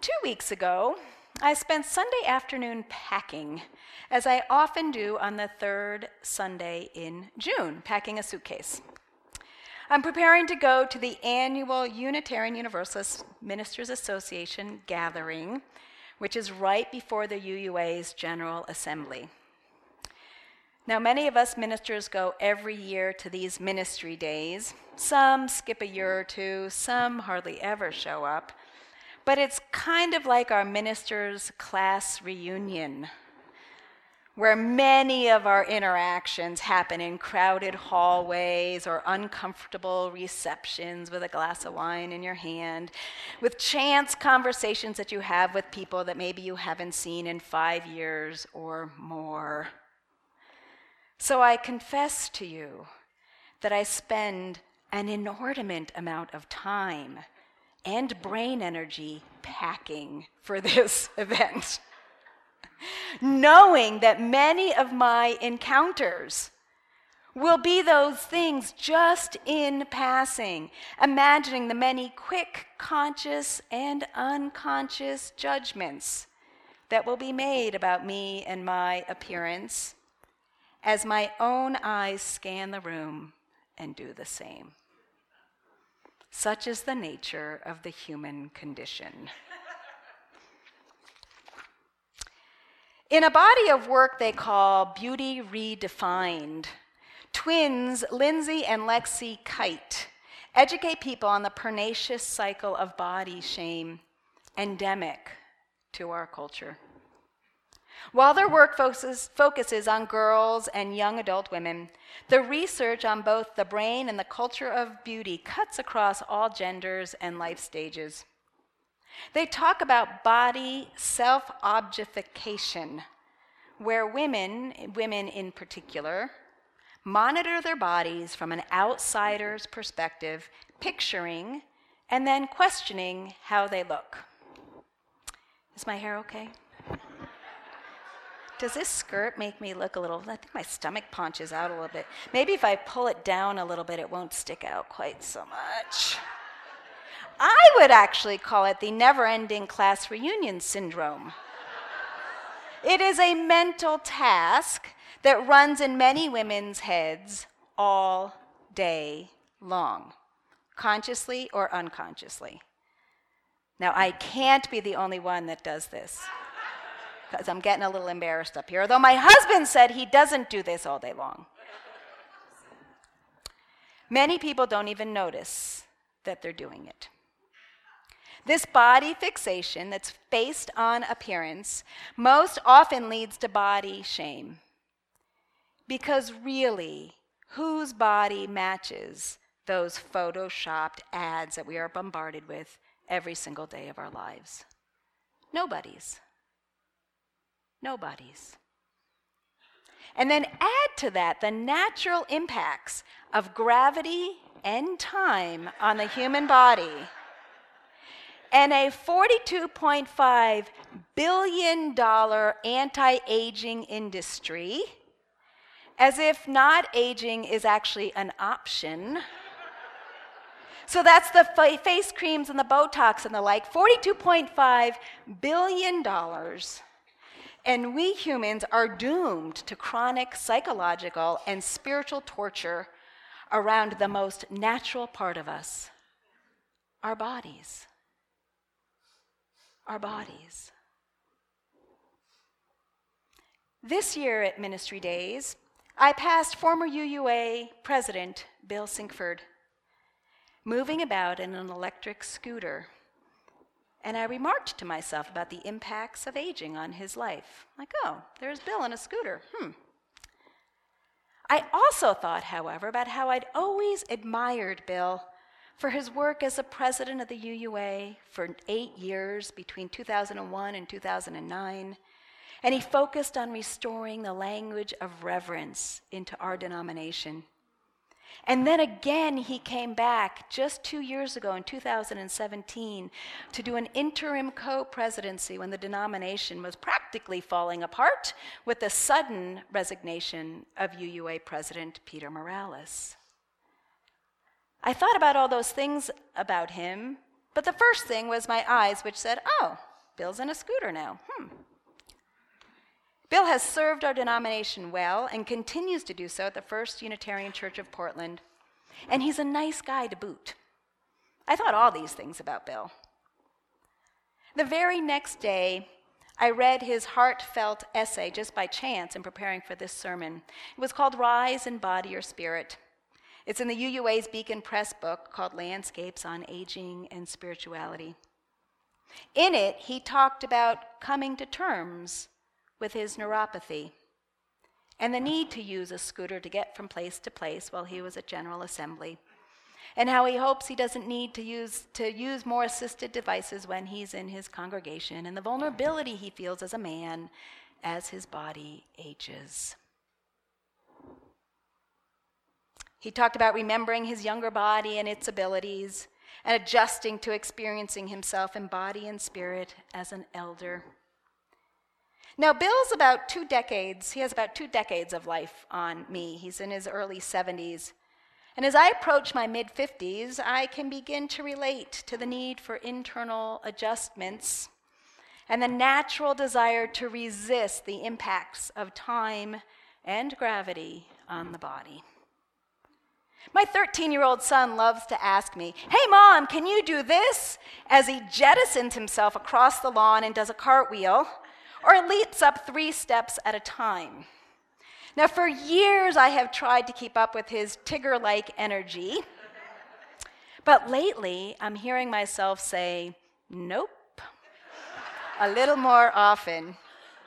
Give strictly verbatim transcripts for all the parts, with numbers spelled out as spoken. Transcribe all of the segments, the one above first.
Two weeks ago, I spent Sunday afternoon packing, as I often do on the third Sunday in June, packing a suitcase. I'm preparing to go to the annual Unitarian Universalist Ministers Association gathering, which is right before the U U A's General Assembly. Now, many of us ministers go every year to these ministry days. Some skip a year or two, some hardly ever show up. But it's kind of like our ministers' class reunion, where many of our interactions happen in crowded hallways or uncomfortable receptions with a glass of wine in your hand, with chance conversations that you have with people that maybe you haven't seen in five years or more. So I confess to you that I spend an inordinate amount of time and brain energy packing for this event, knowing that many of my encounters will be those things just in passing, imagining the many quick, conscious, and unconscious judgments that will be made about me and my appearance as my own eyes scan the room and do the same. Such is the nature of the human condition. In a body of work they call Beauty Redefined, twins Lindsay and Lexi Kite educate people on the pernicious cycle of body shame endemic to our culture. While their work focuses, focuses on girls and young adult women, the research on both the brain and the culture of beauty cuts across all genders and life stages. They talk about body self-objectification, where women, women in particular, monitor their bodies from an outsider's perspective, picturing and then questioning how they look. Is my hair okay? Does this skirt make me look a little, I think my stomach punches out a little bit. Maybe if I pull it down a little bit, it won't stick out quite so much. I would actually call it the never-ending class reunion syndrome. It is a mental task that runs in many women's heads all day long, consciously or unconsciously. Now, I can't be the only one that does this, because I'm getting a little embarrassed up here, although my husband said he doesn't do this all day long. Many people don't even notice that they're doing it. This body fixation that's based on appearance most often leads to body shame. Because really, whose body matches those photoshopped ads that we are bombarded with every single day of our lives? Nobody's. Nobody's. And then add to that the natural impacts of gravity and time on the human body, and a forty-two point five billion dollars anti-aging industry, as if not aging is actually an option. So that's the fa- face creams and the Botox and the like, forty-two point five billion dollars. And we humans are doomed to chronic psychological and spiritual torture around the most natural part of us, our bodies. Our bodies. This year at Ministry Days, I passed former U U A President Bill Sinkford, moving about in an electric scooter. And I remarked to myself about the impacts of aging on his life. Like, oh, there's Bill on a scooter. Hmm. I also thought, however, about how I'd always admired Bill for his work as the president of the U U A for eight years between two thousand one and two thousand nine. And he focused on restoring the language of reverence into our denomination. And then again, he came back just two years ago in two thousand seventeen to do an interim co-presidency when the denomination was practically falling apart with the sudden resignation of U U A President Peter Morales. I thought about all those things about him, but the first thing was my eyes, which said, oh, Bill's in a scooter now. Hmm. Bill has served our denomination well and continues to do so at the First Unitarian Church of Portland. And he's a nice guy to boot. I thought all these things about Bill. The very next day, I read his heartfelt essay just by chance in preparing for this sermon. It was called Rise in Body or Spirit. It's in the U U A's Beacon Press book called Landscapes on Aging and Spirituality. In it, he talked about coming to terms with his neuropathy and the need to use a scooter to get from place to place while he was at General Assembly, and how he hopes he doesn't need to use, to use more assisted devices when he's in his congregation, and the vulnerability he feels as a man as his body ages. He talked about remembering his younger body and its abilities and adjusting to experiencing himself in body and spirit as an elder. Now, Bill's about two decades, he has about two decades of life on me. He's in his early seventies. And as I approach my mid-fifties, I can begin to relate to the need for internal adjustments and the natural desire to resist the impacts of time and gravity on the body. My thirteen-year-old son loves to ask me, "Hey, Mom, can you do this?" as he jettisons himself across the lawn and does a cartwheel, or leaps up three steps at a time. Now, for years, I have tried to keep up with his Tigger-like energy, but lately, I'm hearing myself say, "Nope," a little more often.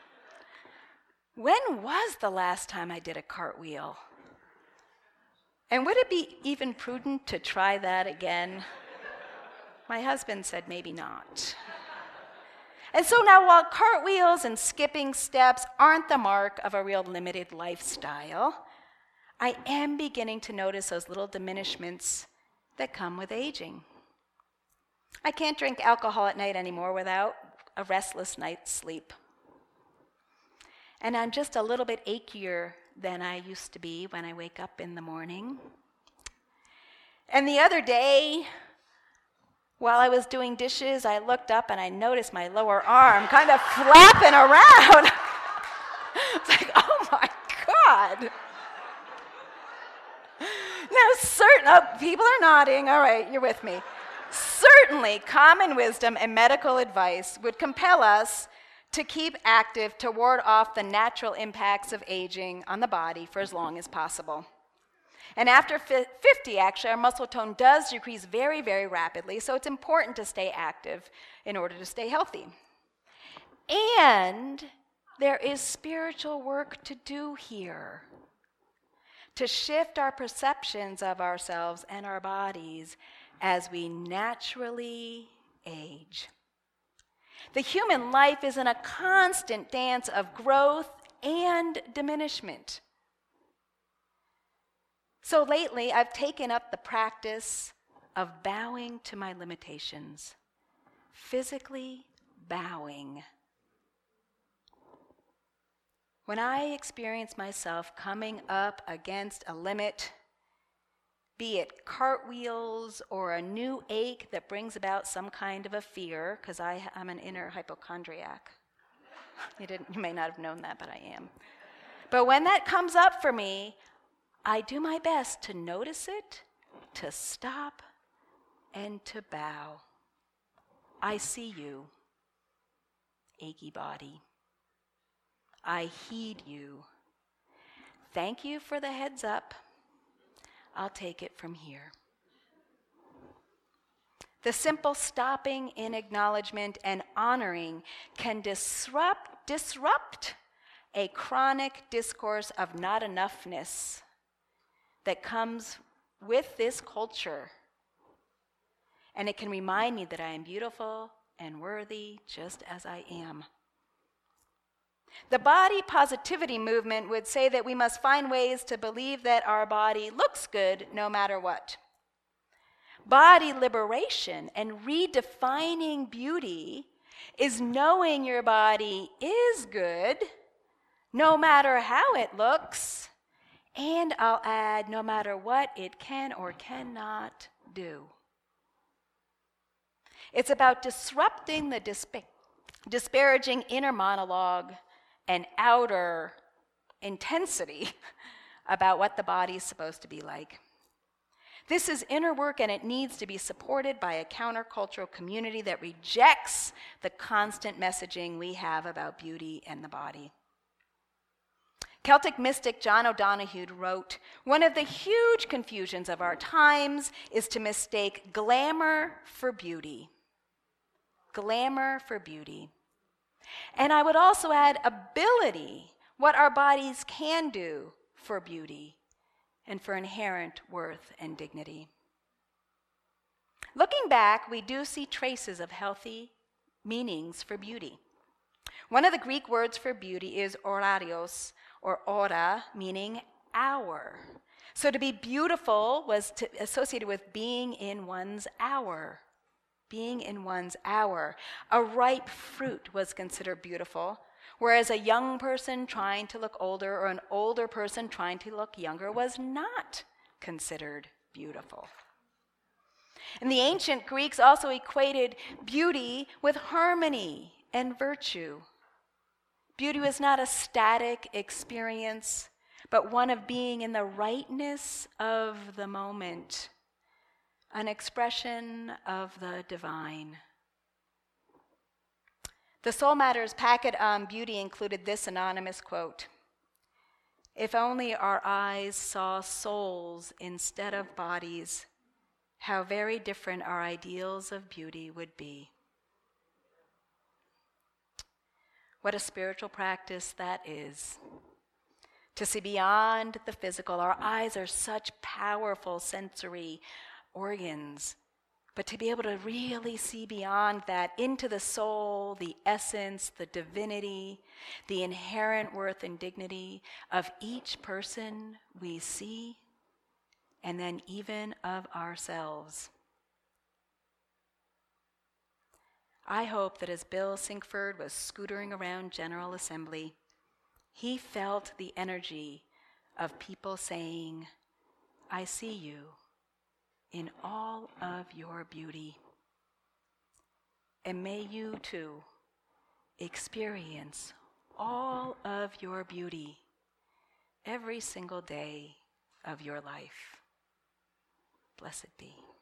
When was the last time I did a cartwheel? And would it be even prudent to try that again? My husband said maybe not. And so now, while cartwheels and skipping steps aren't the mark of a real limited lifestyle, I am beginning to notice those little diminishments that come with aging. I can't drink alcohol at night anymore without a restless night's sleep. And I'm just a little bit achier than I used to be when I wake up in the morning. And the other day, while I was doing dishes, I looked up and I noticed my lower arm kind of flapping around. It's like, oh my God. Now, certain, oh, people are nodding. All right, you're with me. Certainly, common wisdom and medical advice would compel us to keep active to ward off the natural impacts of aging on the body for as long as possible. And after fifty, actually, our muscle tone does decrease very, very rapidly, so it's important to stay active in order to stay healthy. And there is spiritual work to do here, to shift our perceptions of ourselves and our bodies as we naturally age. The human life is in a constant dance of growth and diminishment. So lately, I've taken up the practice of bowing to my limitations, physically bowing. When I experience myself coming up against a limit, be it cartwheels or a new ache that brings about some kind of a fear, because I'm an inner hypochondriac. You didn't, you may not have known that, but I am. But when that comes up for me, I do my best to notice it, to stop, and to bow. I see you, achy body. I heed you. Thank you for the heads up. I'll take it from here. The simple stopping in acknowledgement and honoring can disrupt, disrupt a chronic discourse of not enoughness that comes with this culture. And it can remind me that I am beautiful and worthy just as I am. The body positivity movement would say that we must find ways to believe that our body looks good no matter what. Body liberation and redefining beauty is knowing your body is good no matter how it looks, and I'll add, no matter what it can or cannot do. It's about disrupting the despair. disparaging inner monologue and outer intensity about what the body is supposed to be like. This is inner work, and it needs to be supported by a countercultural community that rejects the constant messaging we have about beauty and the body. Celtic mystic John O'Donohue wrote, "One of the huge confusions of our times is to mistake glamour for beauty." Glamour for beauty. And I would also add ability, what our bodies can do for beauty and for inherent worth and dignity. Looking back, we do see traces of healthy meanings for beauty. One of the Greek words for beauty is orarios, or ora, meaning hour. So to be beautiful was to, associated with being in one's hour. Being in one's hour. A ripe fruit was considered beautiful, whereas a young person trying to look older or an older person trying to look younger was not considered beautiful. And the ancient Greeks also equated beauty with harmony and virtue. Beauty was not a static experience, but one of being in the rightness of the moment, an expression of the divine. The Soul Matters packet on beauty included this anonymous quote: "If only our eyes saw souls instead of bodies, how very different our ideals of beauty would be." What a spiritual practice that is. To see beyond the physical. Our eyes are such powerful sensory organs, but to be able to really see beyond that into the soul, the essence, the divinity, the inherent worth and dignity of each person we see, and then even of ourselves. I hope that as Bill Sinkford was scootering around General Assembly, he felt the energy of people saying, "I see you in all of your beauty." And may you too experience all of your beauty every single day of your life. Blessed be.